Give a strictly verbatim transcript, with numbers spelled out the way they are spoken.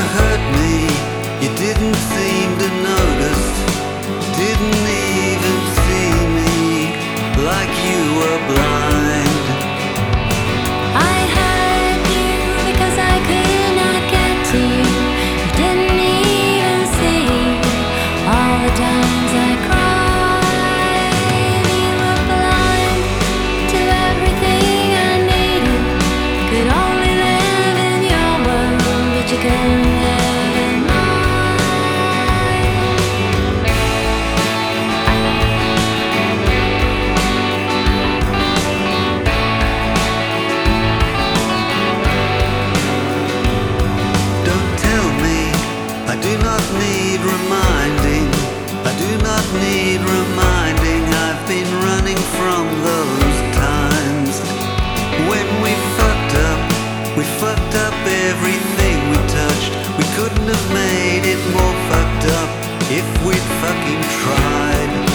hurt me, you didn't seem to notice. Didn't even see me like you were blind. I hurt you because I could not get to you. You didn't even see all the times I cried. You were blind to everything I needed. Could only live in your world, but you couldn't live in mine. Don't tell me, I do not need reminding. I do not need reminding. I've been running from those times when we fucked up. We fucked up everything we touched. We couldn't have made it more fucked up if we'd fucking tried.